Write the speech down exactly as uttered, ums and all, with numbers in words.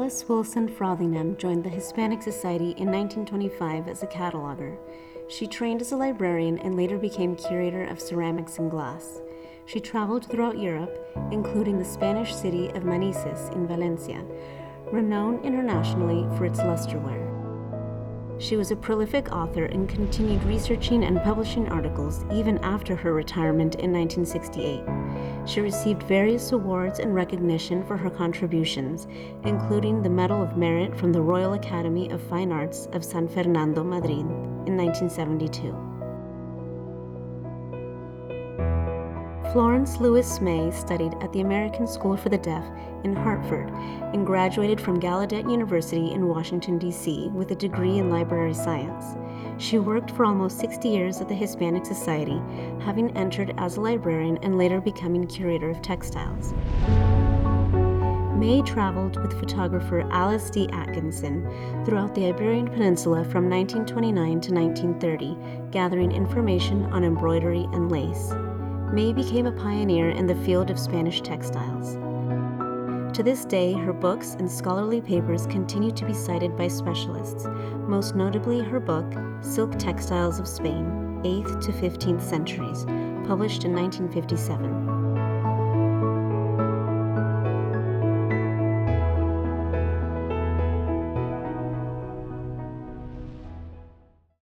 Alice Wilson Frothingham joined the Hispanic Society in nineteen twenty-five as a cataloger. She trained as a librarian and later became curator of ceramics and glass. She traveled throughout Europe, including the Spanish city of Manises in Valencia, renowned internationally for its lusterware. She was a prolific author and continued researching and publishing articles even after her retirement in nineteen sixty-eight. She received various awards and recognition for her contributions, including the Medal of Merit from the Royal Academy of Fine Arts of San Fernando, Madrid, in nineteen seventy-two. Florence Lewis May studied at the American School for the Deaf in Hartford and graduated from Gallaudet University in Washington, D C with a degree in library science. She worked for almost sixty years at the Hispanic Society, having entered as a librarian and later becoming curator of textiles. May traveled with photographer Alice D. Atkinson throughout the Iberian Peninsula from nineteen twenty-nine to nineteen thirty, gathering information on embroidery and lace. May became a pioneer in the field of Spanish textiles. To this day, her books and scholarly papers continue to be cited by specialists, most notably her book, Silk Textiles of Spain, eighth to fifteenth Centuries, published in nineteen fifty-seven.